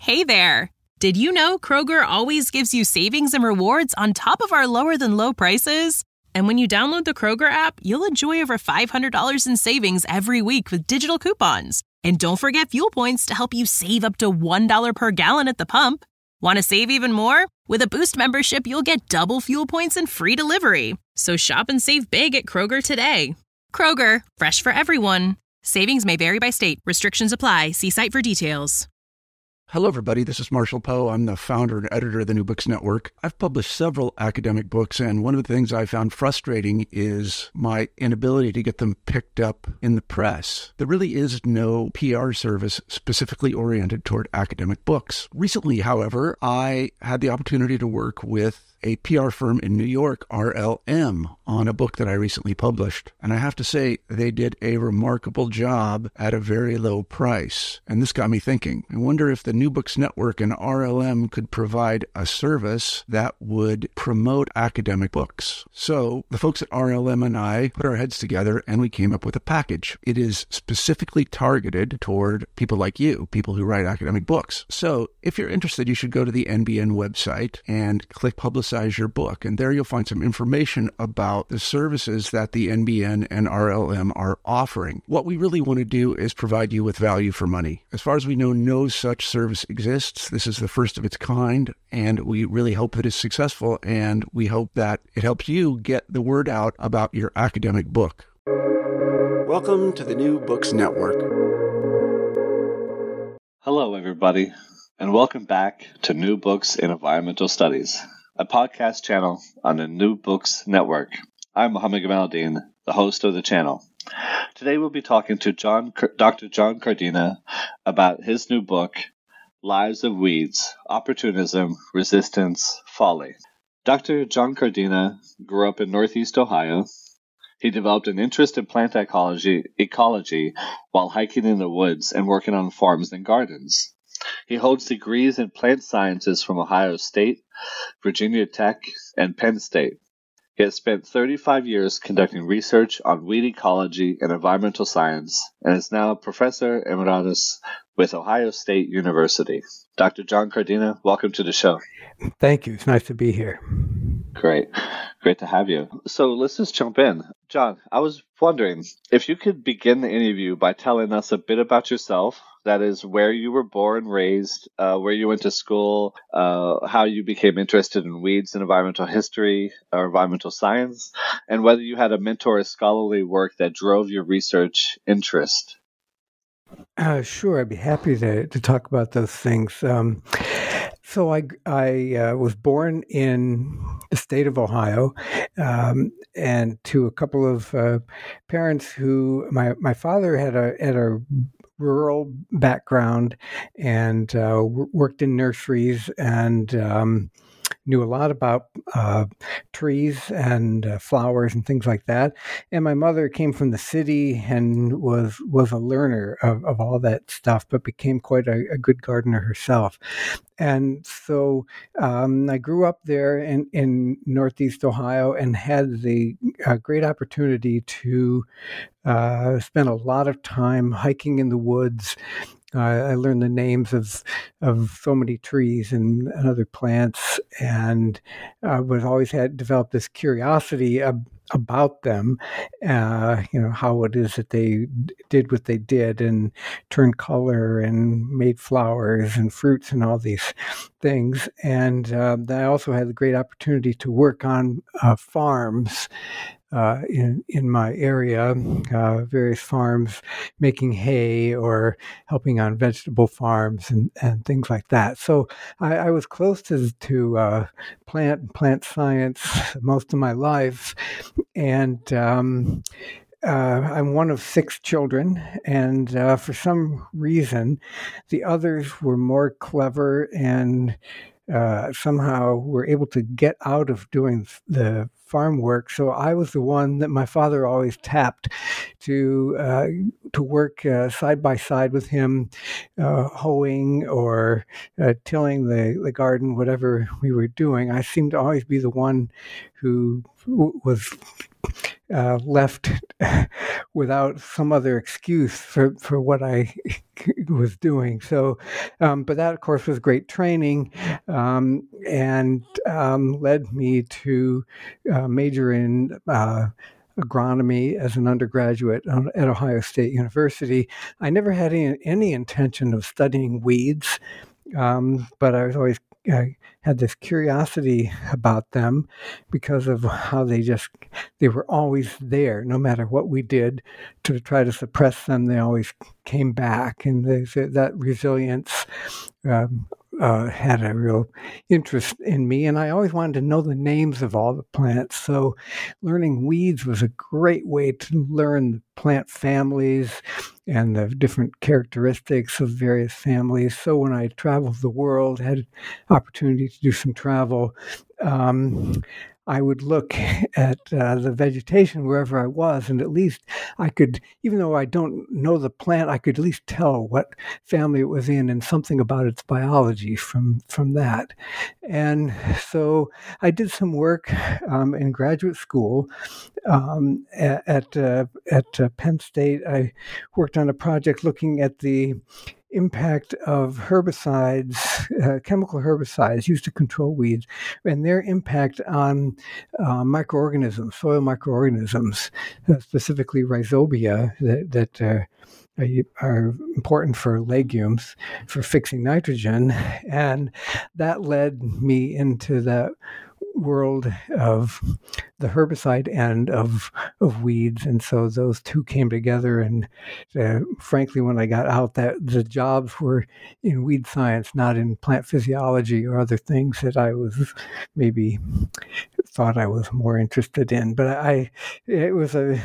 Hey there! Did you know Kroger always gives you savings and rewards on top of our lower-than-low prices? And when you download the Kroger app, you'll enjoy over $500 in savings every week with digital coupons. And don't forget fuel points to help you save up to $1 per gallon at the pump. Want to save even more? With a Boost membership, you'll get double fuel points and free delivery. So shop and save big at Kroger today. Kroger, fresh for everyone. Savings may vary by state. Restrictions apply. See site for details. Hello, everybody. This is Marshall Poe. I'm the founder and editor of the New Books Network. I've published several academic books, and one of the things I found frustrating is my inability to get them picked up in the press. There really is no PR service specifically oriented toward academic books. Recently, however, I had the opportunity to work with a PR firm in New York, RLM, on a book that I recently published. And I have to say, they did a remarkable job at a very low price. And this got me thinking. I wonder if the New Books Network and RLM could provide a service that would promote academic books. So the folks at RLM and I put our heads together and we came up with a package. It is specifically targeted toward people like you, people who write academic books. So if you're interested, you should go to the NBN website and click Publicize Your Book. And there you'll find some information about the services that the NBN and RLM are offering. What we really want to do is provide you with value for money. As far as we know, no such service exists. This is the first of its kind, and we really hope that it's successful, and we hope that it helps you get the word out about your academic book. Welcome to the New Books Network. Hello, everybody, and welcome back to New Books in Environmental Studies, a podcast channel on the New Books Network. I'm Mohammed Gamaldeen, the host of the channel. Today we'll be talking to Dr. John Cardina about his new book, Lives of Weeds, Opportunism, Resistance, Folly. Dr. John Cardina grew up in Northeast Ohio. He developed an interest in plant ecology while hiking in the woods and working on farms and gardens. He holds degrees in plant sciences from Ohio State, Virginia Tech, and Penn State. He has spent 35 years conducting research on weed ecology and environmental science, and is now a professor emeritus with Ohio State University. Dr. John Cardina, welcome to the show. Thank you. It's nice to be here. Great to have you. So let's just jump in. John, I was wondering if you could begin the interview by telling us a bit about yourself. That is, where you were born, raised, where you went to school, how you became interested in weeds and environmental history or environmental science, and whether you had a mentor or scholarly work that drove your research interest. Sure, I'd be happy to talk about those things. So I was born in the state of Ohio, and to a couple of parents who my father had a rural background and worked in nurseries and knew a lot about trees and flowers and things like that. And my mother came from the city and was a learner of all that stuff, but became quite a good gardener herself. And so I grew up there in Northeast Ohio and had the great opportunity to spend a lot of time hiking in the woods. I learned the names of so many trees and other plants, and was always had developed this curiosity about them. How it is that they did what they did and turned color and made flowers and fruits and all these things. And I also had the great opportunity to work on farms. In my area, various farms making hay or helping on vegetable farms and things like that. So I was close to plant science most of my life, and I'm one of 6 children, and for some reason, the others were more clever and somehow were able to get out of doing the farm work. So I was the one that my father always tapped to work side by side with him, hoeing or tilling the garden, whatever we were doing. I seemed to always be the one who was left without some other excuse for what I was doing. So, but that, of course, was great training, and led me to major in agronomy as an undergraduate at Ohio State University. I never had any intention of studying weeds, but I was always had this curiosity about them because of how they were always there. No matter what we did to try to suppress them, they always came back, and that resilience had a real interest in me, and I always wanted to know the names of all the plants. So learning weeds was a great way to learn plant families and the different characteristics of various families. So when I traveled the world, had opportunity to do some travel, I would look at the vegetation wherever I was, and at least I could, even though I don't know the plant, I could at least tell what family it was in and something about its biology from that. And so I did some work in graduate school at Penn State. I worked on a project looking at the impact of herbicides, chemical herbicides used to control weeds, and their impact on microorganisms, soil microorganisms, specifically rhizobia that are important for legumes, for fixing nitrogen. And that led me into that world of the herbicide end of weeds, and so those two came together. And frankly, when I got out, that the jobs were in weed science, not in plant physiology or other things that I was maybe thought I was more interested in. But it was a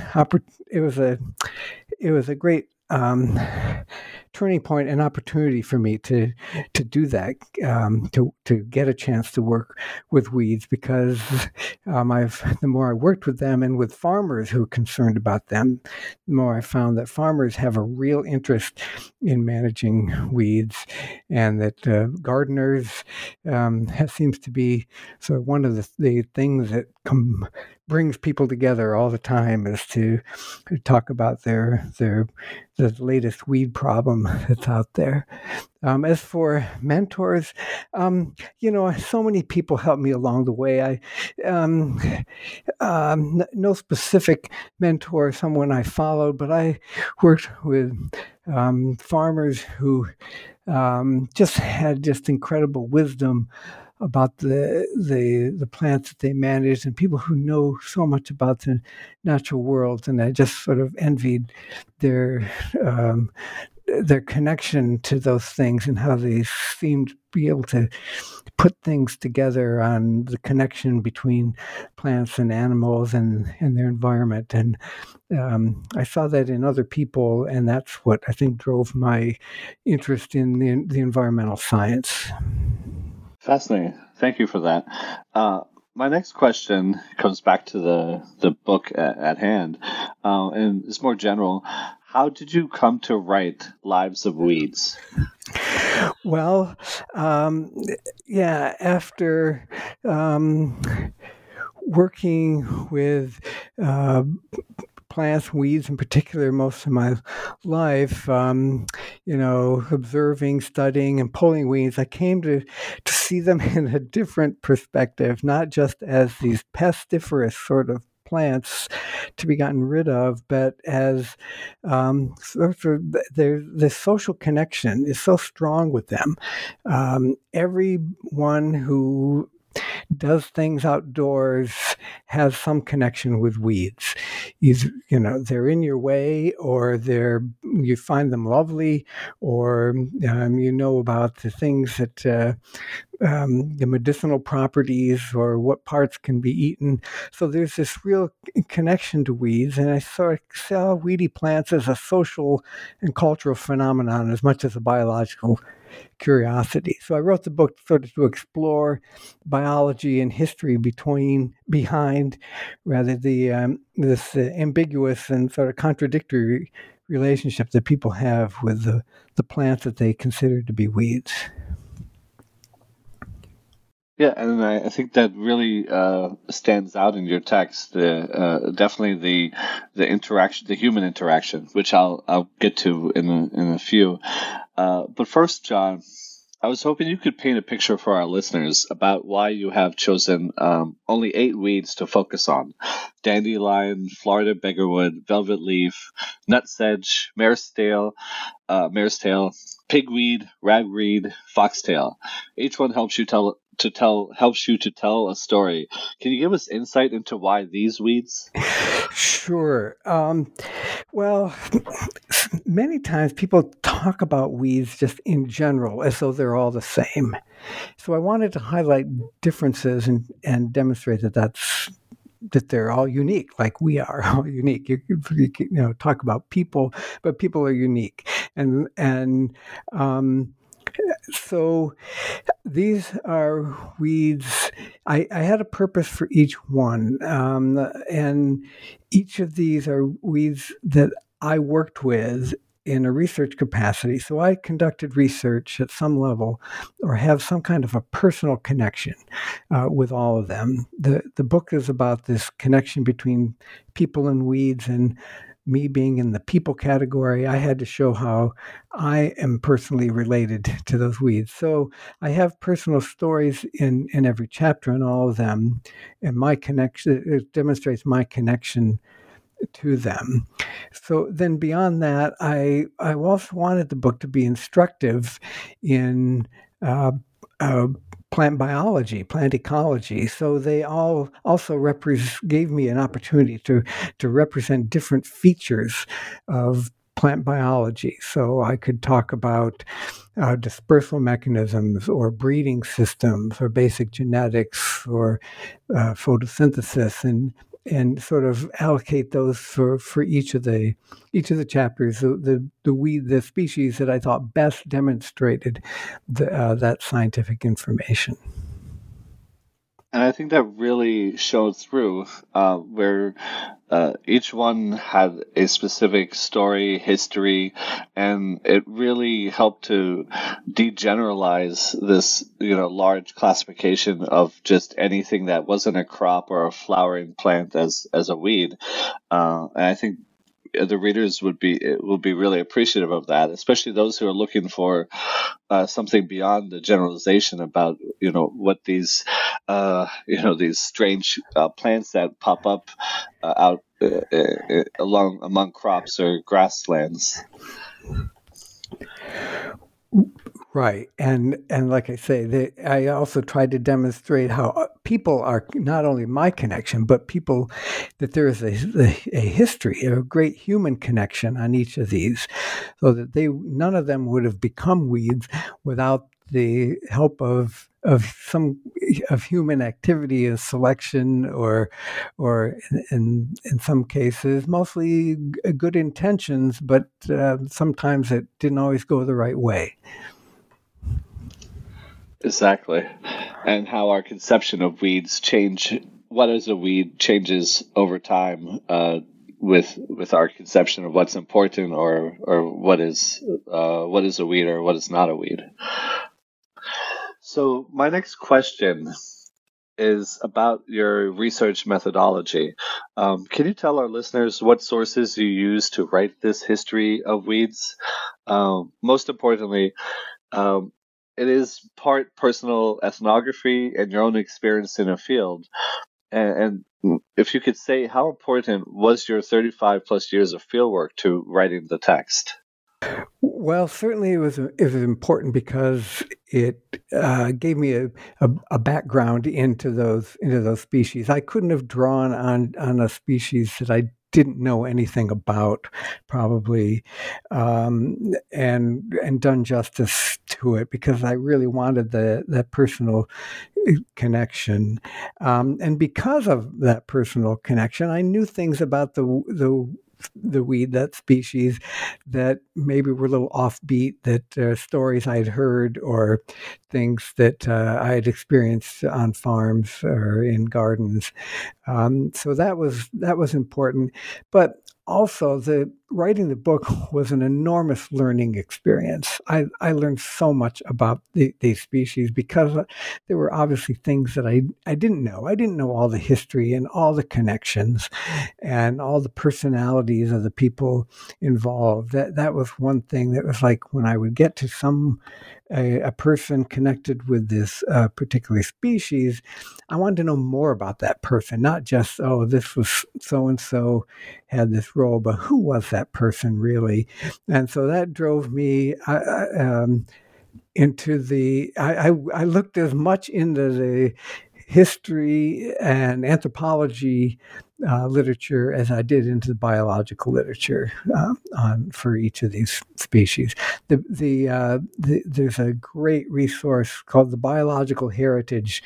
great turning point and opportunity for me to do that, to get a chance to work with weeds, because the more I worked with them and with farmers who are concerned about them, the more I found that farmers have a real interest in managing weeds, and that gardeners seems to be sort of one of the things that brings people together all the time, is to talk about the latest weed problem that's out there. As for mentors, so many people helped me along the way. No specific mentor, someone I followed, but I worked with farmers who just had incredible wisdom about the plants that they managed, and people who know so much about the natural world. And I just sort of envied their connection to those things and how they seemed to be able to put things together on the connection between plants and animals and their environment. And I saw that in other people, and that's what I think drove my interest in the environmental science. Fascinating. Thank you for that. My next question comes back to the book at hand, and it's more general. How did you come to write Lives of Weeds? Well, after working with plants, weeds in particular, most of my life, observing, studying, and pulling weeds, I came to see them in a different perspective, not just as these pestiferous sort of plants to be gotten rid of, but as the social connection is so strong with them. Everyone who does things outdoors has some connection with weeds. They're in your way, or you find them lovely, or about the things that the medicinal properties or what parts can be eaten. So there's this real connection to weeds, and I sort of saw weedy plants as a social and cultural phenomenon as much as a biological curiosity. So I wrote the book sort of to explore biology and history behind rather this ambiguous and sort of contradictory relationship that people have with the plants that they consider to be weeds. Yeah, and I think that really stands out in your text. Definitely the interaction, the human interaction, which I'll get to in a few. But first, John, I was hoping you could paint a picture for our listeners about why you have chosen only 8 weeds to focus on: dandelion, Florida beggarwood, velvet leaf, nutsedge, mare's tail, pigweed, ragweed, foxtail. Each one helps you to tell a story. Can you give us insight into why these weeds? Sure. Well, many times people talk about weeds just in general as though they're all the same. So I wanted to highlight differences and demonstrate that they're all unique, like we are all unique. You talk about people, but people are unique, and so these are weeds. I had a purpose for each one, and each of these are weeds that I worked with in a research capacity. So I conducted research at some level or have some kind of a personal connection with all of them. The book is about this connection between people and weeds, and me being in the people category, I had to show how I am personally related to those weeds. So I have personal stories in every chapter in all of them, and my connection, it demonstrates my connection to them. So then beyond that, I also wanted the book to be instructive in plant biology, plant ecology. So they all also gave me an opportunity to represent different features of plant biology. So I could talk about dispersal mechanisms or breeding systems or basic genetics or photosynthesis, and sort of allocate those for each of the chapters, the species that I thought best demonstrated that scientific information. And I think that really showed through, where each one had a specific story, history, and it really helped to degeneralize this, large classification of just anything that wasn't a crop or a flowering plant as a weed. And I think the readers will be really appreciative of that, especially those who are looking for something beyond the generalization about what these these strange plants that pop up out among crops or grasslands. Right, and like I say, I also tried to demonstrate how people are not only my connection, but people that there is a history, a great human connection on each of these, so that none of them would have become weeds without the help of human activity and selection, or in some cases, mostly good intentions, but sometimes it didn't always go the right way. Exactly. And how our conception of weeds what is a weed changes over time with our conception of what's important or what is a weed or what is not a weed. So my next question is about your research methodology. Can you tell our listeners what sources you use to write this history of weeds? Most importantly, it is part personal ethnography and your own experience in a field. And if you could say, how important was your 35 plus years of fieldwork to writing the text? Well, certainly it was important because it gave me a background into those species. I couldn't have drawn on a species that I didn't know anything about, probably, and done justice to it, because I really wanted that personal connection, and because of that personal connection, I knew things about the weed, that species, that maybe were a little offbeat, that stories I'd heard or things that I had experienced on farms or in gardens. So that was important. But also writing the book was an enormous learning experience. I learned so much about these species because there were obviously things that I didn't know. I didn't know all the history and all the connections and all the personalities of the people involved. That was one thing that was like when I would get to a person connected with this particular species, I wanted to know more about that person, not just, oh, this was so-and-so had this role, but who was that person really? And so that drove me into I looked as much into the history and anthropology literature as I did into the biological literature for each of these species. There's a great resource called the Biological Heritage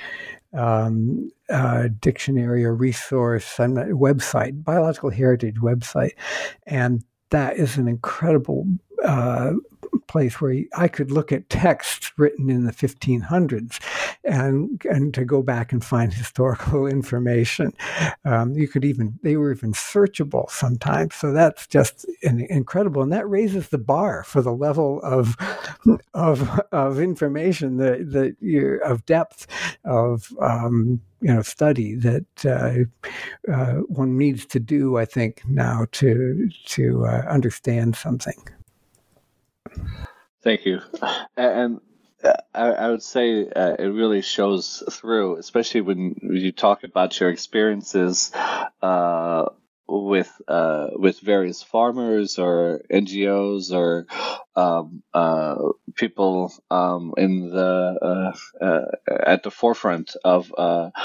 Dictionary or resource website, Biological Heritage website, and that is an incredible place where I could look at texts written in the 1500s and to go back and find historical information. They were even searchable sometimes. So that's just incredible. And that raises the bar for the level of information of depth of study that one needs to do, I think, now to understand something. Thank you. And I would say it really shows through, especially when you talk about your experiences with various farmers or NGOs or people in the at the forefront of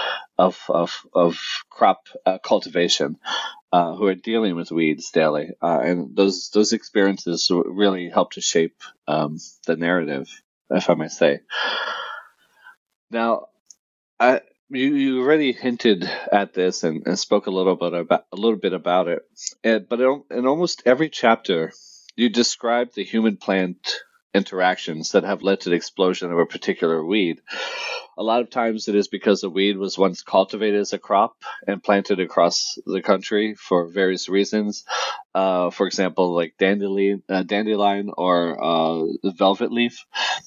crop cultivation, who are dealing with weeds daily, and those experiences really help to shape the narrative, if I may say. Now, you already hinted at this and spoke a little bit about it, but in almost every chapter, you describe the human-plant interactions that have led to the explosion of a particular weed. A lot of times it is because the weed was once cultivated as a crop and planted across the country for various reasons. For example, like dandelion or velvet leaf.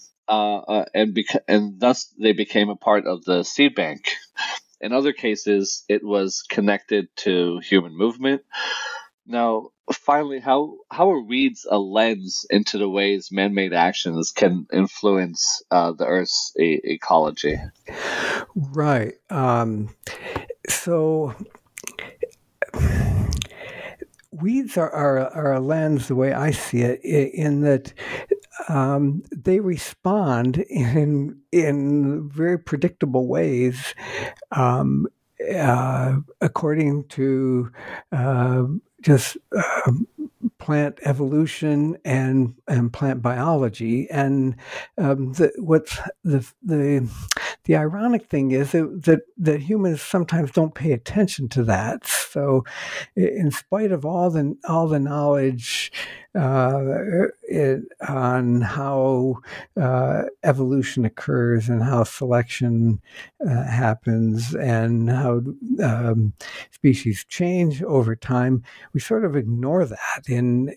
And thus they became a part of the seed bank. In other cases, it was connected to human movement. Now, finally, how are weeds a lens into the ways man-made actions can influence the Earth's ecology? Right. So weeds are a lens, the way I see it, in that they respond in very predictable ways according to just plant evolution and plant biology. And the ironic thing is that humans sometimes don't pay attention to that. So, in spite of all the knowledge on how evolution occurs and how selection happens and how species change over time, we sort of ignore that in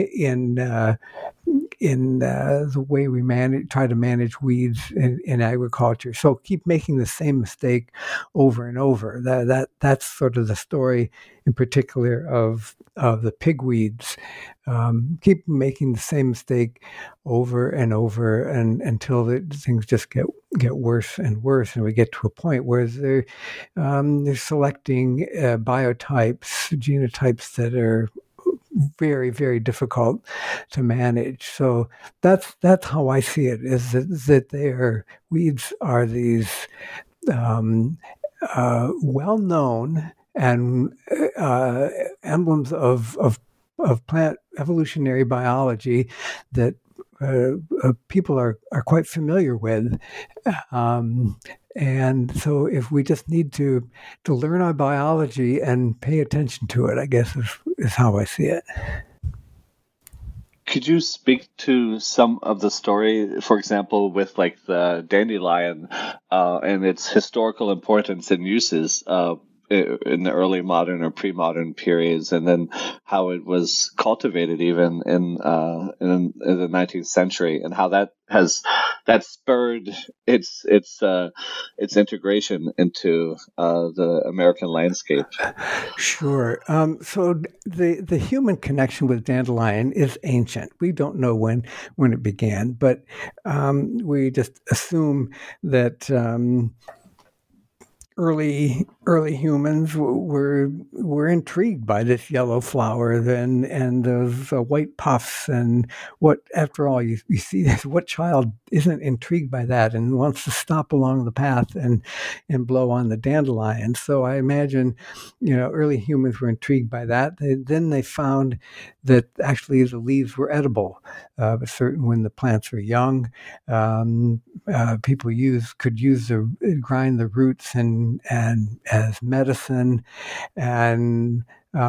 the way we try to manage weeds in agriculture. So keep making the same mistake over and over. That's sort of the story in particular of the pigweeds. Keep making the same mistake over and over until things just get worse and worse, and we get to a point where they're selecting biotypes, genotypes that are very, very difficult to manage. So that's how I see it, is that weeds are these well-known and emblems of plant evolutionary biology that people are quite familiar with. And so if we just need to learn our biology and pay attention to it, I guess is how I see it. Could you speak to some of the story, for example, with like the dandelion and its historical importance and uses in the early modern or pre-modern periods, and then how it was cultivated even in the 19th century, and how that spurred its integration into the American landscape. Sure. So the human connection with dandelion is ancient. We don't know when it began, but we just assume that early humans were intrigued by this yellow flower and those white puffs, and what, after all, you see this, what child isn't intrigued by that and wants to stop along the path and blow on the dandelion? So I imagine, early humans were intrigued by that. Then they found that actually the leaves were edible, but certain when the plants were young, people could grind the roots and as medicine, and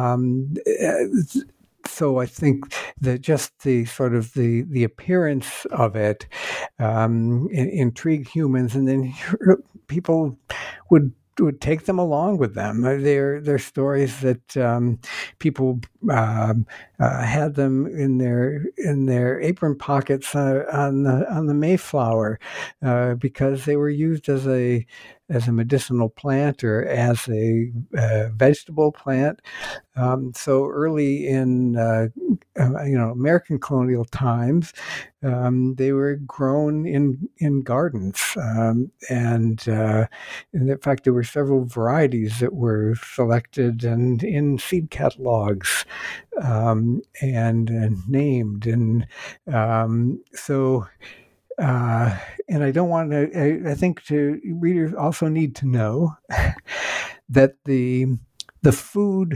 so I think that just the sort of the appearance of it intrigued humans, and then people would take them along with them. They're stories that people had them in their apron pockets on the Mayflower because they were used as a medicinal plant or as a vegetable plant. So early in American colonial times, they were grown in gardens, and in fact there were several varieties that were selected and in seed catalogs and named, and so. And I don't want to. I think readers also need to know that the food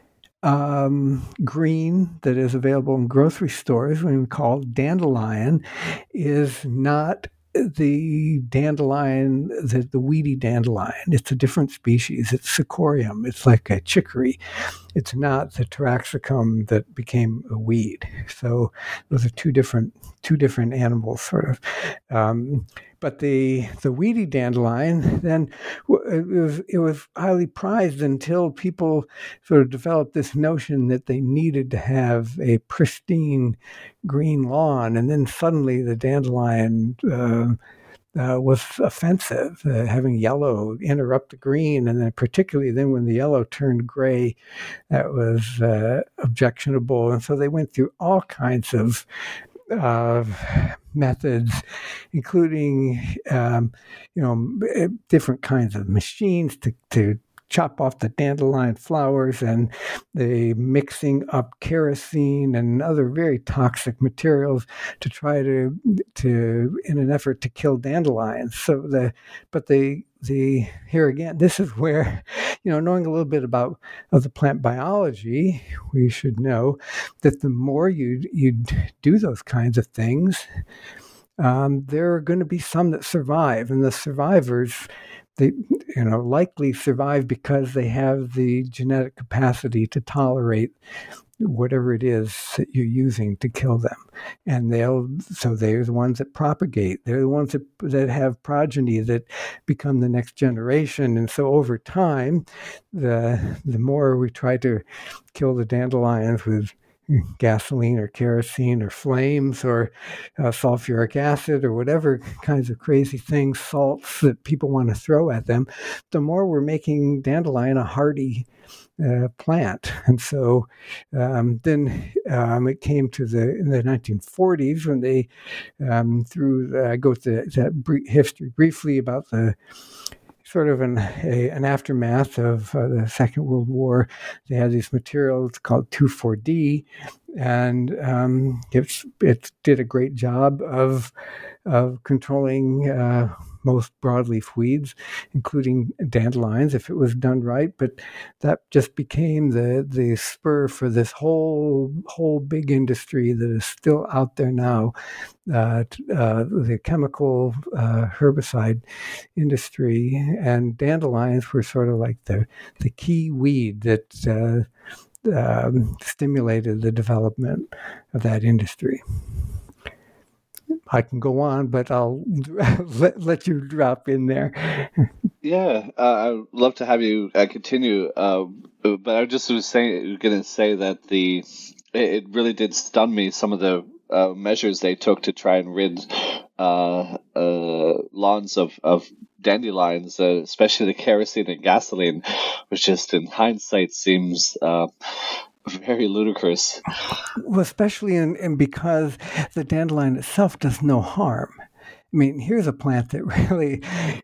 green that is available in grocery stores, when called dandelion, is not the dandelion, the weedy dandelion. It's a different species. It's Cichorium. It's like a chicory. It's not the Taraxacum that became a weed. So those are two different animals, sort of. But the weedy dandelion, then it was highly prized until people sort of developed this notion that they needed to have a pristine green lawn, and then suddenly the dandelion was offensive, having yellow interrupt the green, and then particularly then when the yellow turned gray, that was objectionable, and so they went through all kinds of methods, including different kinds of machines to chop off the dandelion flowers, and the mixing up kerosene and other very toxic materials to try to in an effort to kill dandelions. So here again, this is where, knowing a little bit of the plant biology, we should know that the more you do those kinds of things, there are going to be some that survive, and the survivors, they likely survive because they have the genetic capacity to tolerate whatever it is that you're using to kill them, and they're the ones that propagate. They're the ones that have progeny that become the next generation, and so over time, the more we try to kill the dandelions with gasoline or kerosene or flames or sulfuric acid or whatever kinds of crazy things, salts that people want to throw at them, the more we're making dandelion a hardy plant. And so then it came to in the 1940s when they I go through that history briefly about the sort of an aftermath of the Second World War. They had these materials called 2,4-D, and it did a great job of controlling most broadleaf weeds, including dandelions, if it was done right. But that just became the spur for this whole big industry that is still out there now, the chemical herbicide industry. And dandelions were sort of like the key weed that stimulated the development of that industry. I can go on, but I'll let you drop in there. Yeah, I'd love to have you continue, but I just was going to say that it really did stun me, some of the measures they took to try and rid lawns of dandelions, especially the kerosene and gasoline, which just in hindsight seems very ludicrous. Well, especially and because the dandelion itself does no harm. I mean, here's a plant that really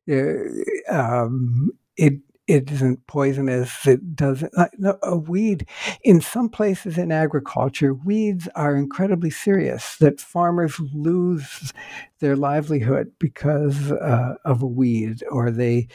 it isn't poisonous. It doesn't. A weed in some places in agriculture, weeds are incredibly serious. That farmers lose their livelihood because of a weed, or there's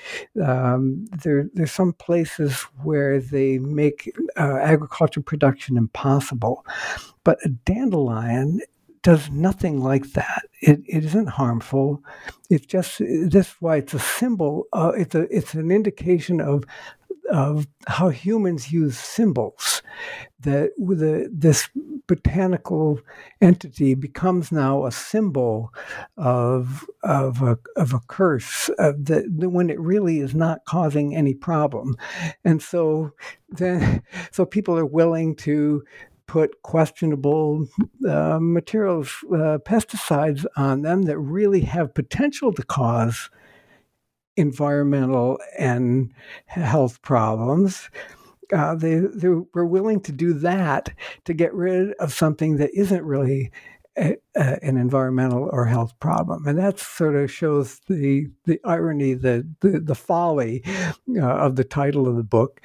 some places where they make agriculture production impossible. But a dandelion does nothing like that. It isn't harmful. It's just that's why it's a symbol. It's an indication of how humans use symbols. That with this botanical entity becomes now a symbol of a curse when it really is not causing any problem, and so people are willing to put questionable materials, pesticides on them that really have potential to cause environmental and health problems. They were willing to do that to get rid of something that isn't really an environmental or health problem, and that sort of shows the irony, the folly of the title of the book,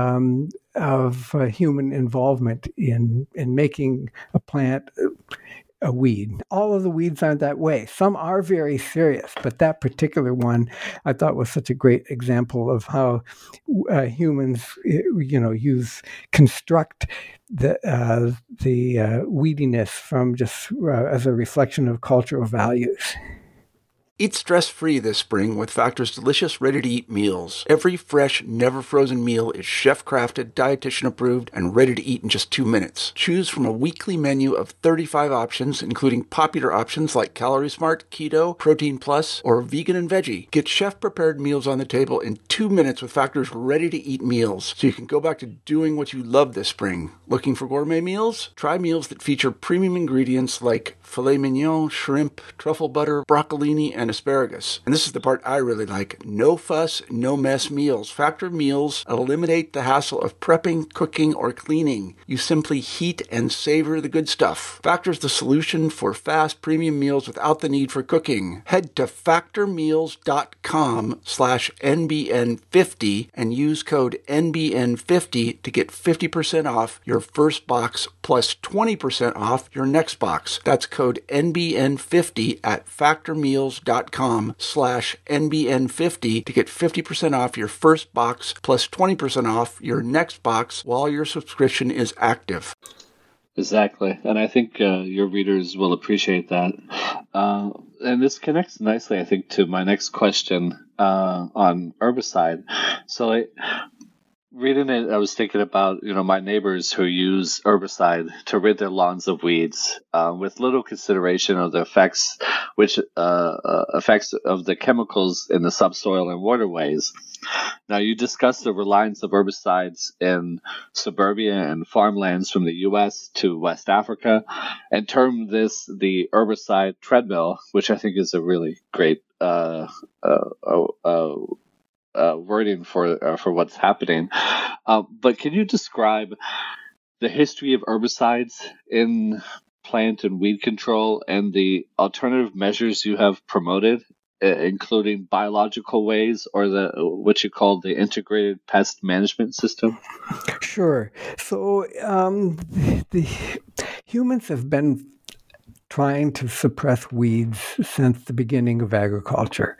of human involvement in making a plant a weed. All of the weeds aren't that way. Some are very serious, but that particular one I thought was such a great example of how humans, construct the weediness from just as a reflection of cultural values. Eat stress-free this spring with Factor's delicious, ready-to-eat meals. Every fresh, never-frozen meal is chef-crafted, dietitian-approved, and ready to eat in just 2 minutes. Choose from a weekly menu of 35 options, including popular options like Calorie Smart, Keto, Protein Plus, or Vegan and Veggie. Get chef-prepared meals on the table in 2 minutes with Factor's ready-to-eat meals, so you can go back to doing what you love this spring. Looking for gourmet meals? Try meals that feature premium ingredients like filet mignon, shrimp, truffle butter, broccolini, and asparagus. And this is the part I really like. No fuss, no mess meals. Factor meals eliminate the hassle of prepping, cooking, or cleaning. You simply heat and savor the good stuff. Factor's the solution for fast premium meals without the need for cooking. Head to factormeals.com/NBN50 and use code NBN50 to get 50% off your first box plus 20% off your next box. That's code NBN50 at factormeals.com/NBN50 to get 50% off your first box plus 20% off your next box while your subscription is active. Exactly. And I think your readers will appreciate that. And this connects nicely, I think, to my next question on herbicide. So reading it, I was thinking about, my neighbors who use herbicide to rid their lawns of weeds, with little consideration of the effects of the chemicals in the subsoil and waterways. Now, you discussed the reliance of herbicides in suburbia and farmlands from the U.S. to West Africa, and termed this the herbicide treadmill, which I think is a really great wording for what's happening. But can you describe the history of herbicides in plant and weed control and the alternative measures you have promoted, including biological ways or what you call the integrated pest management system? Sure. So the humans have been trying to suppress weeds since the beginning of agriculture.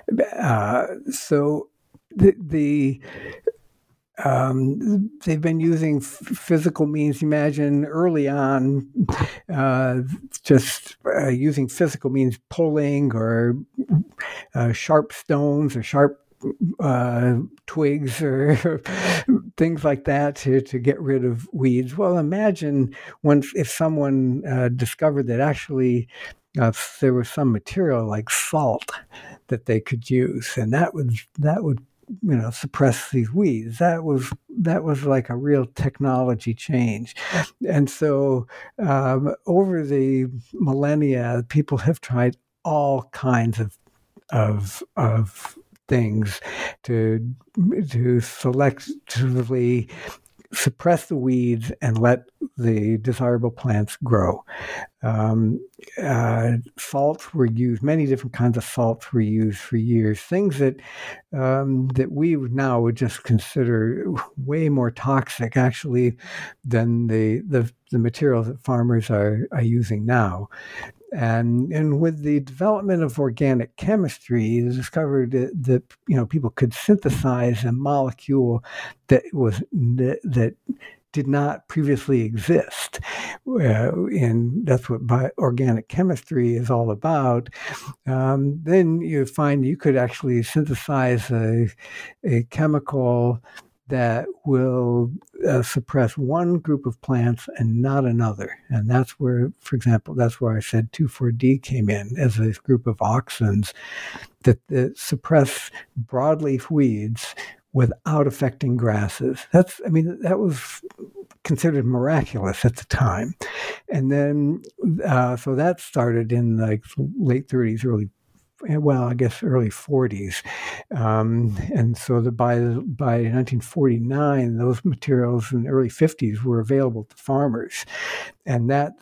They've been using physical means. Imagine early on, using physical means, pulling or sharp stones or sharp twigs or things like that to get rid of weeds. Well, imagine if someone discovered that actually there was some material like salt that they could use, and that would suppress these weeds. That was like a real technology change. And so over the millennia, people have tried all kinds of things to selectively suppress the weeds and let the desirable plants grow. Salts were used. Many different kinds of salts were used for years. Things that we now would just consider way more toxic, actually, than the materials that farmers are using now. And with the development of organic chemistry, it was discovered that people could synthesize a molecule that did not previously exist, and that's what organic chemistry is all about. Then you find you could actually synthesize a chemical that will suppress one group of plants and not another. And that's where, for example, that's where I said 2,4-D came in as a group of auxins that suppress broadleaf weeds without affecting grasses. That was considered miraculous at the time. And then, so that started in like late 30s, early 40s. And so by 1949, those materials in the early 50s were available to farmers. And that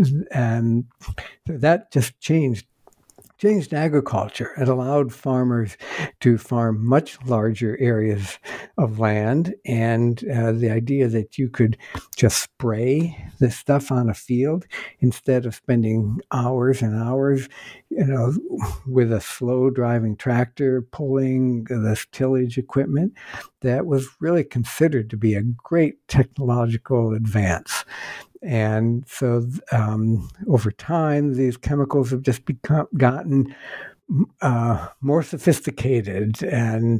just changed agriculture. It allowed farmers to farm much larger areas of land, and the idea that you could just spray this stuff on a field instead of spending hours and hours, with a slow driving tractor pulling this tillage equipment, that was really considered to be a great technological advance. And so over time, these chemicals have just gotten more sophisticated and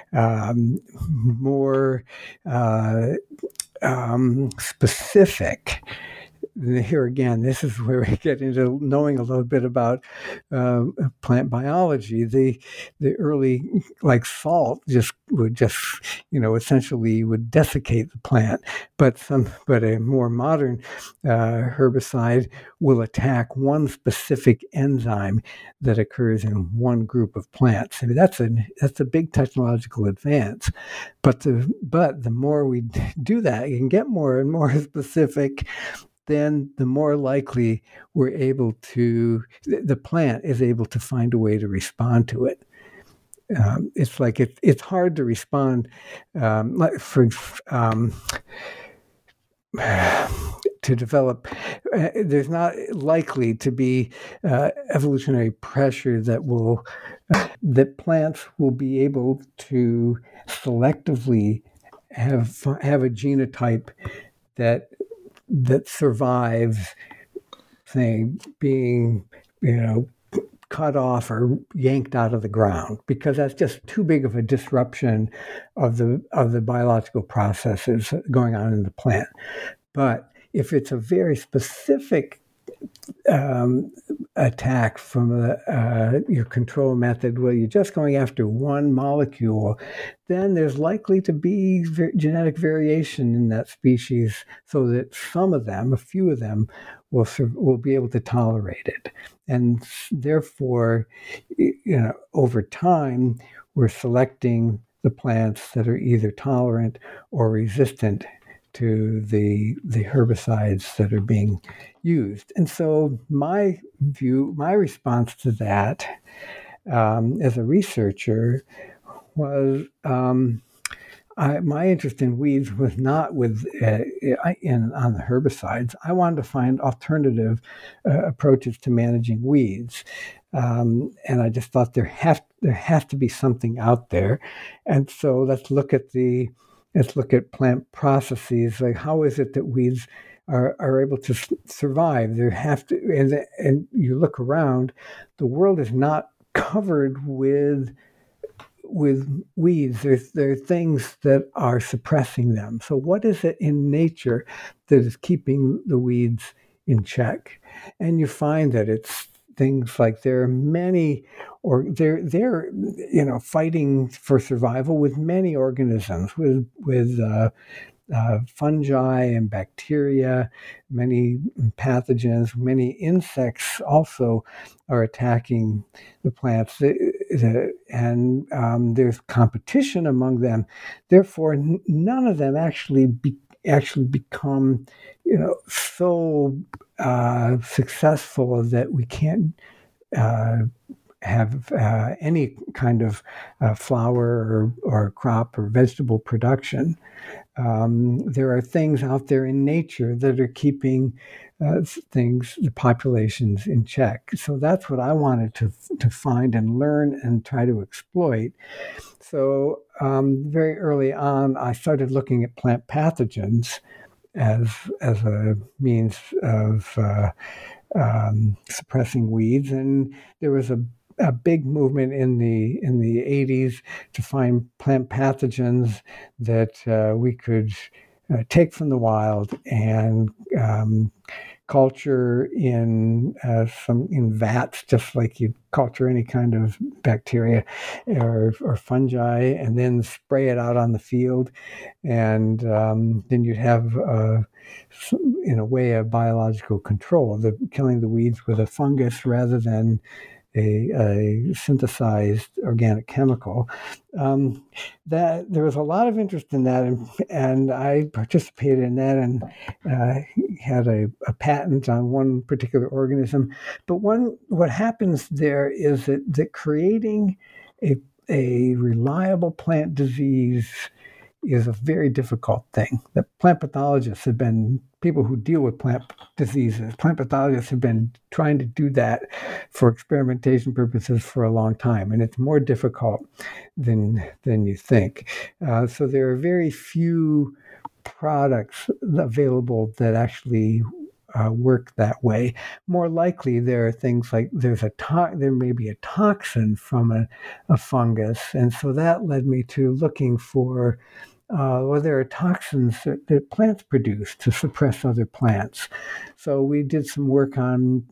more specific. Here again, this is where we get into knowing a little bit about plant biology. The early, like salt, would essentially would desiccate the plant, but a more modern herbicide will attack one specific enzyme that occurs in one group of plants. That's a big technological advance, but the more we do that, you can get more and more specific. Then the more likely the plant is able to find a way to respond to it. It's like it's hard to respond to develop. There's not likely to be evolutionary pressure that plants will be able to selectively have a genotype that survives, say, being, cut off or yanked out of the ground, because that's just too big of a disruption of the biological processes going on in the plant. But if it's a very specific attack from your control method where you're just going after one molecule, then there's likely to be genetic variation in that species so that a few of them will be able to tolerate it. And therefore, over time, we're selecting the plants that are either tolerant or resistant to the herbicides that are being used. And so my response to that as a researcher was my interest in weeds was not on the herbicides. I wanted to find alternative approaches to managing weeds. And I just thought there has to be something out there. And so let's look at plant processes. Like, how is it that weeds are able to survive? And you look around, the world is not covered with weeds. There are things that are suppressing them. So what is it in nature that is keeping the weeds in check? And you find that it's things like there are many or they're fighting for survival with many organisms, with fungi and bacteria, many pathogens, many insects also are attacking the plants, and there's competition among them. Therefore, none of them actually become, so successful that we can't have any kind of flower or crop or vegetable production. There are things out there in nature that are keeping the populations in check. So that's what I wanted to find and learn and try to exploit. So very early on, I started looking at plant pathogens as a means of suppressing weeds, and there was a big movement in the 80s to find plant pathogens that we could take from the wild and culture in vats, just like you culture any kind of bacteria or fungi, and then spray it out on the field, and then you'd have in a way a biological control, killing the weeds with a fungus rather than a synthesized organic chemical. That there was a lot of interest in that, and I participated in that, and had a patent on one particular organism. But what happens there is that creating a reliable plant disease is a very difficult thing. The plant pathologists have been people who deal with plant diseases. Plant pathologists have been trying to do that for experimentation purposes for a long time, and it's more difficult than you think. So there are very few products available that actually work that way. More likely, there are things like there may be a toxin from a fungus, and so that led me to looking for there are toxins that plants produce to suppress other plants. So we did some work on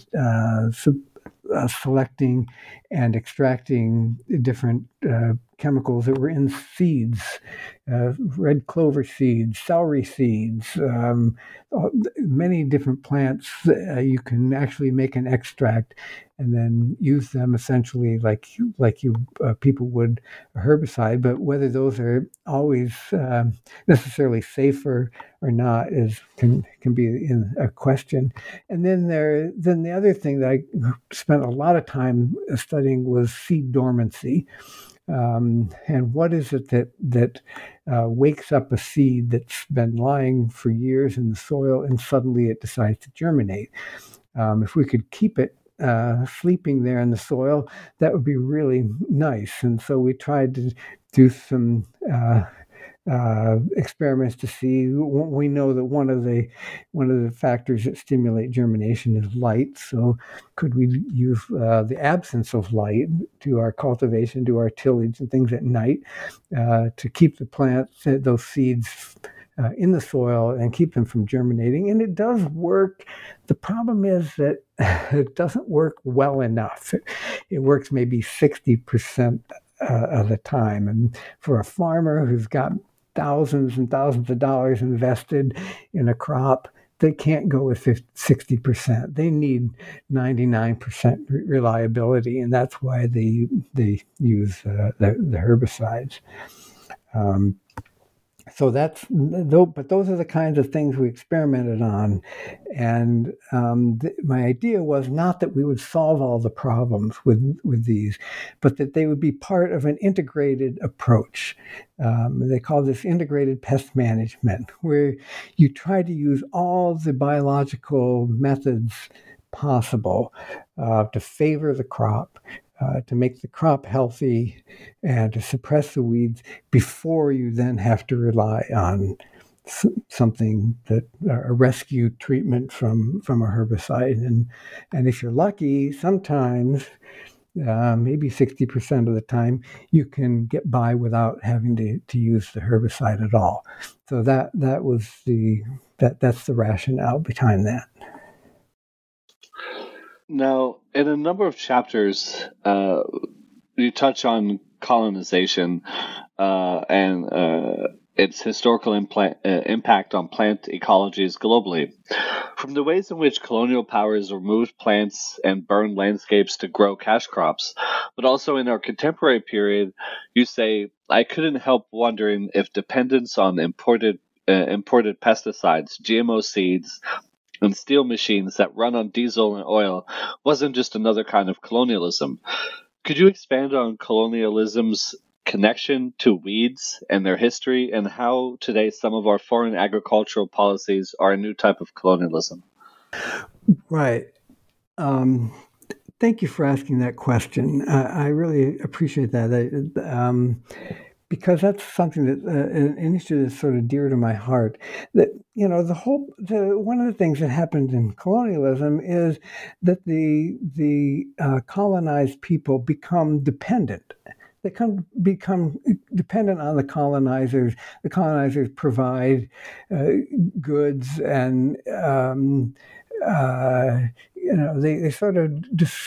selecting and extracting different chemicals that were in seeds, red clover seeds, celery seeds, many different plants. You can actually make an extract and then use them essentially like people would a herbicide. But whether those are always necessarily safer or not can be in a question. And then the other thing that I spent a lot of time studying was seed dormancy. And what is it that wakes up a seed that's been lying for years in the soil and suddenly it decides to germinate? If we could keep it sleeping there in the soil, that would be really nice. And so we tried to do some experiments to see. We know that one of the factors that stimulate germination is light. So could we use the absence of light to our cultivation, to our tillage and things at night to keep the plants, those seeds in the soil and keep them from germinating? And it does work. The problem is that it doesn't work well enough. It works maybe 60% of the time. And for a farmer who's got thousands and thousands of dollars invested in a crop, they can't go with 60%. They need 99% reliability, and that's why they use the herbicides. So but those are the kinds of things we experimented on, and my idea was not that we would solve all the problems with these, but that they would be part of an integrated approach. They call this integrated pest management, where you try to use all the biological methods possible to favor the crop, to make the crop healthy and to suppress the weeds before you then have to rely on something that a rescue treatment from a herbicide. And if you're lucky, sometimes maybe 60% of the time you can get by without having to use the herbicide at all. So that's the rationale behind that. Now, in a number of chapters, you touch on colonization and its historical impact on plant ecologies globally. From the ways in which colonial powers removed plants and burned landscapes to grow cash crops, but also in our contemporary period, you say, I couldn't help wondering if dependence on imported pesticides, GMO seeds, and steel machines that run on diesel and oil wasn't just another kind of colonialism. Could you expand on colonialism's connection to weeds and their history, and how today some of our foreign agricultural policies are a new type of colonialism? Right. Thank you for asking that question. I really appreciate that. Because that's something that an issue that's sort of dear to my heart. That one of the things that happened in colonialism is that the colonized people become dependent. They become dependent on the colonizers. The colonizers provide goods, and they sort of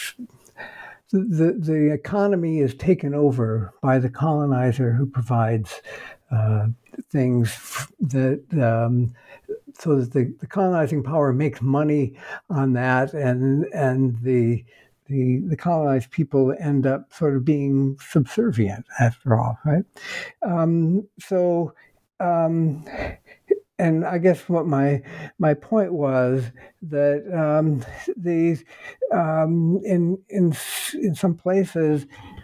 the economy is taken over by the colonizer, who provides things that so that the colonizing power makes money on that, and the colonized people end up sort of being subservient after all, right? And I guess what my point was that these in some places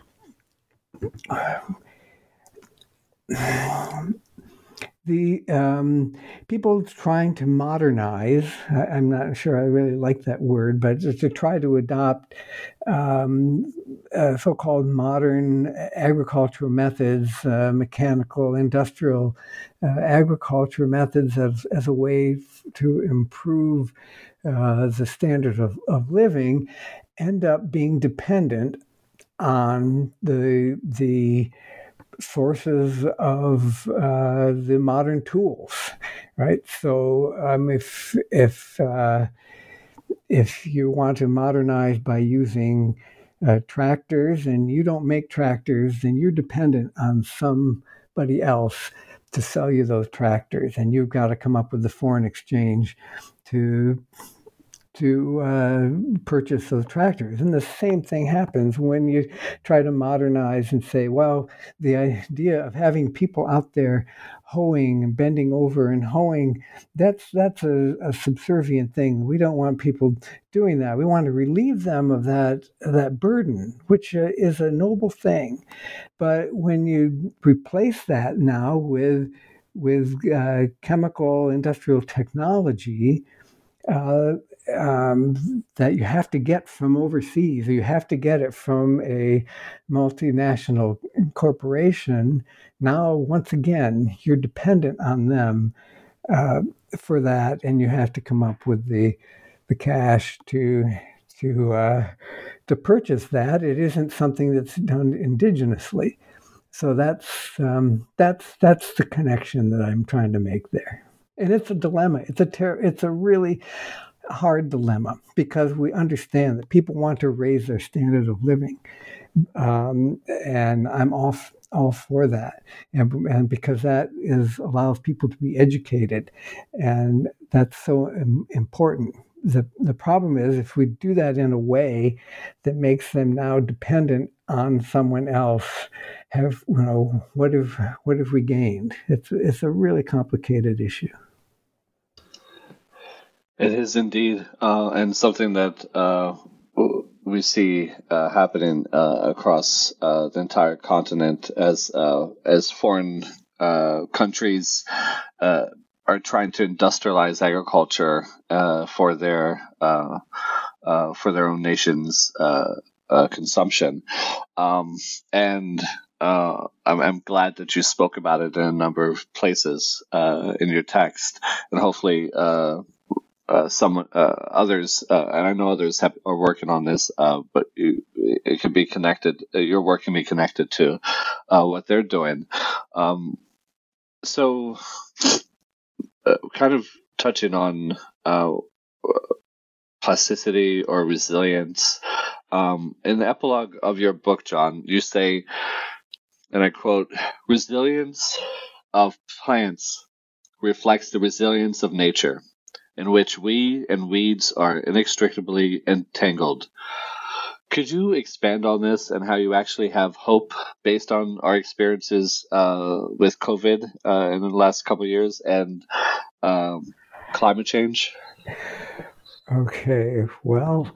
the people trying to modernize, I'm not sure I really like that word, but to try to adopt so-called modern agricultural methods, mechanical, industrial agriculture methods as a way to improve the standard of living, end up being dependent on the sources of the modern tools, right? So if you want to modernize by using tractors, and you don't make tractors, then you're dependent on somebody else to sell you those tractors, and you've got to come up with the foreign exchange to purchase those tractors. And the same thing happens when you try to modernize and say, well, the idea of having people out there hoeing and bending over and hoeing, that's a subservient thing. We don't want people doing that. We want to relieve them of that burden, which is a noble thing. But when you replace that now with chemical industrial technology, that you have to get from overseas, or you have to get it from a multinational corporation. Now, once again, you're dependent on them for that, and you have to come up with the cash to purchase that. It isn't something that's done indigenously. So that's the connection that I'm trying to make there. And it's a dilemma. It's a really hard dilemma, because we understand that people want to raise their standard of living, and I'm all for that, and because that allows people to be educated, and that's so important. The problem is if we do that in a way that makes them now dependent on someone else, what have we gained? It's a really complicated issue. It is indeed, and something that we see happening across the entire continent as foreign countries are trying to industrialize agriculture for their own nation's consumption, and I'm glad that you spoke about it in a number of places in your text, and hopefully some others, and I know others are working on this, but it can be connected. Your work can be connected to what they're doing. So, kind of touching on plasticity or resilience. In the epilogue of your book, John, you say, and I quote, "Resilience of plants reflects the resilience of nature, in which we and weeds are inextricably entangled." Could you expand on this and how you actually have hope based on our experiences with COVID in the last couple of years and climate change? Okay, well,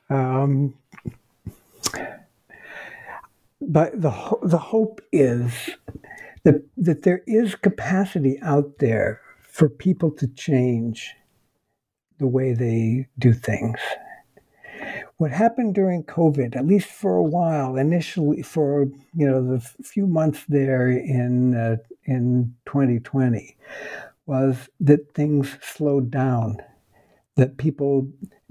but the hope is that there is capacity out there for people to change the way they do things. What happened during COVID, at least for a while, initially for the few months there in 2020, was that things slowed down. That people,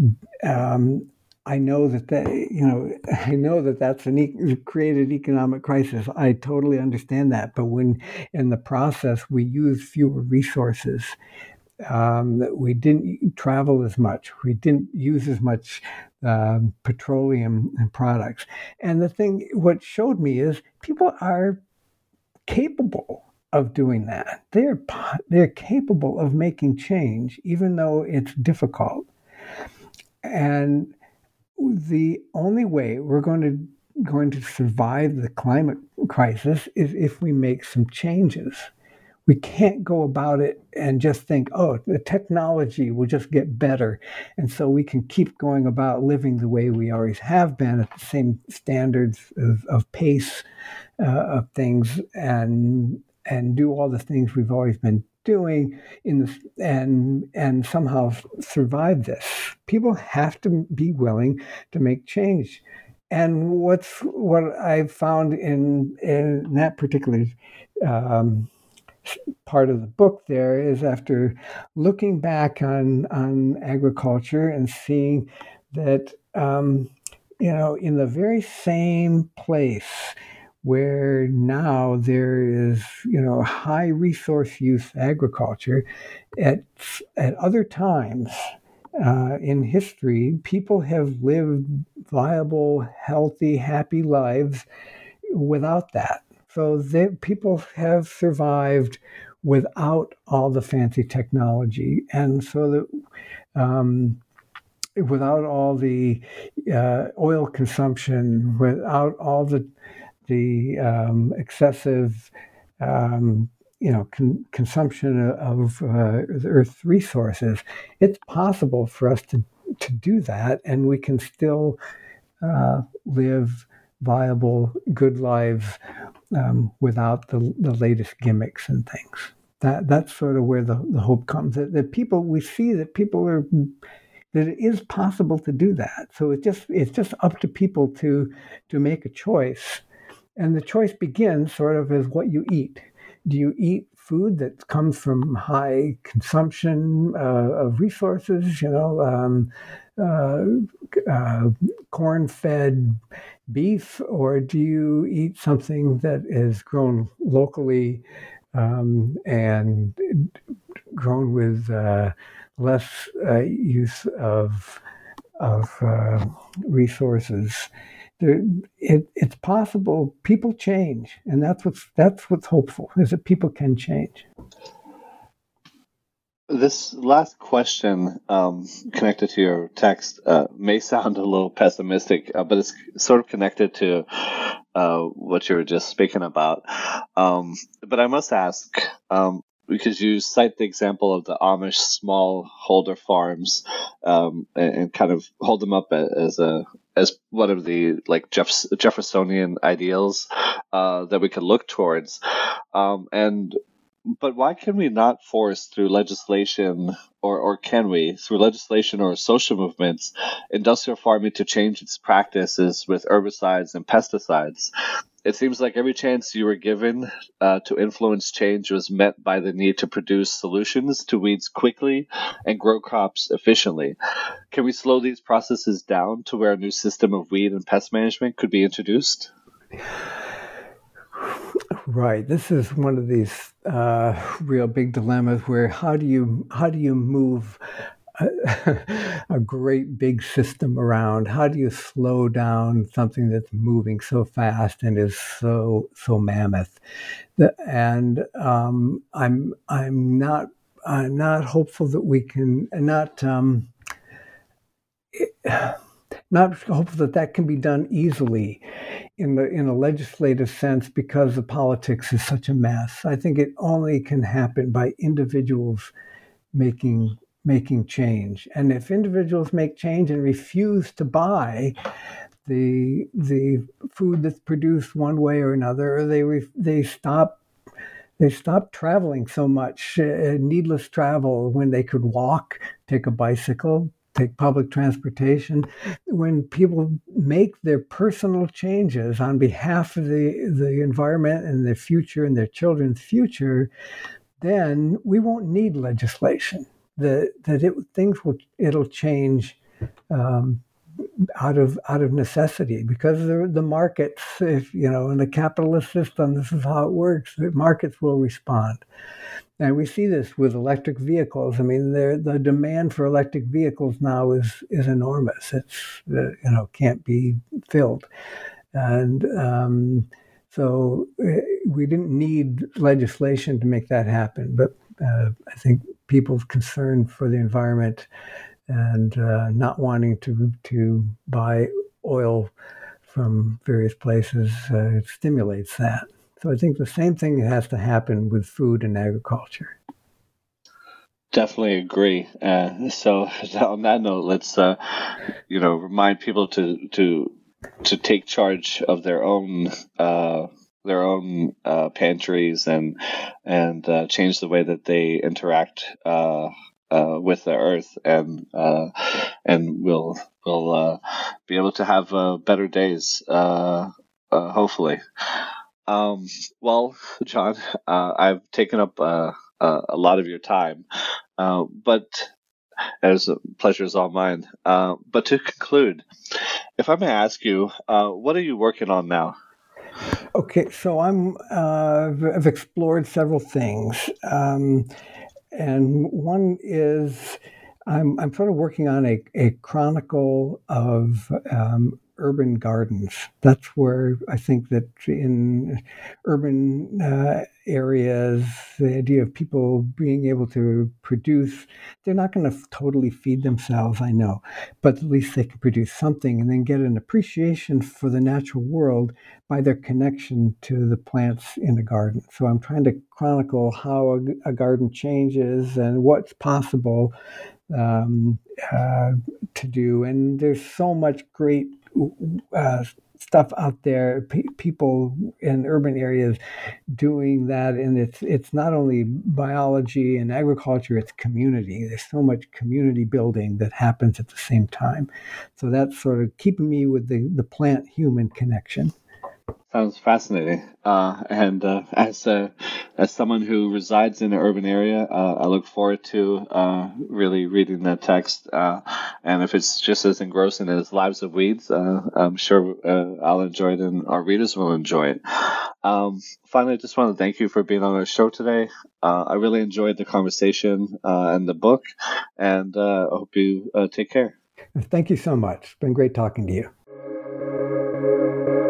I know that that's created economic crisis. I totally understand that. But when in the process we used fewer resources, we didn't travel as much, we didn't use as much petroleum and products. And what showed me is people are capable of doing that. They're capable of making change, even though it's difficult. And the only way we're going to survive the climate crisis is if we make some changes. We can't go about it and just think, oh, the technology will just get better, and so we can keep going about living the way we always have been at the same standards of pace of things, and do all the things we've always been doing and somehow survive this. People have to be willing to make change. And what I've found in that particular part of the book there is, after looking back on agriculture and seeing that in the very same place where now there is high resource use agriculture, at other times in history, people have lived viable, healthy, happy lives without that. So people have survived without all the fancy technology, and so that without all the oil consumption, without all the excessive consumption of the Earth's resources, it's possible for us to do that, and we can still live viable, good lives without the latest gimmicks and things. That's sort of where the hope comes. That people, we see that that it is possible to do that. So it's just up to people to make a choice, and the choice begins sort of as what you eat. Do you eat food that comes from high consumption of resources? Corn-fed beef, or do you eat something that is grown locally and grown with less use of resources? It's possible. People change, and that's what's hopeful, is that people can change. This last question, connected to your text, may sound a little pessimistic, but it's sort of connected to what you were just speaking about. But I must ask, because you cite the example of the Amish smallholder farms, and kind of hold them up as one of the Jeffersonian ideals that we could look towards, But why can we not force through legislation, or can we, through legislation or social movements, industrial farming to change its practices with herbicides and pesticides? It seems like every chance you were given to influence change was met by the need to produce solutions to weeds quickly and grow crops efficiently. Can we slow these processes down to where a new system of weed and pest management could be introduced? Right. This is one of these real big dilemmas where how do you move a great big system around how do you slow down something that's moving so fast and is so mammoth. And I'm not hopeful that we can not hopeful that can be done easily in a legislative sense because the politics is such a mess. I think it only can happen by individuals making change. And if individuals make change and refuse to buy the food that's produced one way or another, or they stop traveling so much, needless travel when they could walk, take a bicycle, take public transportation. When people make their personal changes on behalf of the environment and their future and their children's future, then we won't need legislation. It'll change out of necessity, because the markets, in the capitalist system, this is how it works. The markets will respond. And we see this with electric vehicles. I mean, the demand for electric vehicles now is enormous. It's can't be filled, and so we didn't need legislation to make that happen. But I think people's concern for the environment and not wanting to buy oil from various places stimulates that. So I think the same thing has to happen with food and agriculture. Definitely agree. So on that note, let's remind people to take charge of their own pantries and change the way that they interact with the earth, and we'll be able to have better days, hopefully. Well, John, I've taken up a lot of your time, but as pleasure is all mine. But to conclude, if I may ask you, what are you working on now? Okay, so I've explored several things, and one is I'm sort of working on a chronicle of urban gardens. That's where I think that in urban areas, the idea of people being able to produce, they're not going to totally feed themselves, I know, but at least they can produce something and then get an appreciation for the natural world by their connection to the plants in a garden. So I'm trying to chronicle how a garden changes and what's possible to do. And there's so much great stuff out there, people in urban areas doing that, and it's not only biology and agriculture, it's community. There's so much community building that happens at the same time. So that's sort of keeping me with the plant-human connection. Sounds fascinating. And as someone who resides in an urban area, I look forward to really reading that text. And if it's just as engrossing as Lives of Weeds, I'm sure I'll enjoy it and our readers will enjoy it. Finally, I just want to thank you for being on our show today. I really enjoyed the conversation and the book, and I hope you take care. Thank you so much. It's been great talking to you.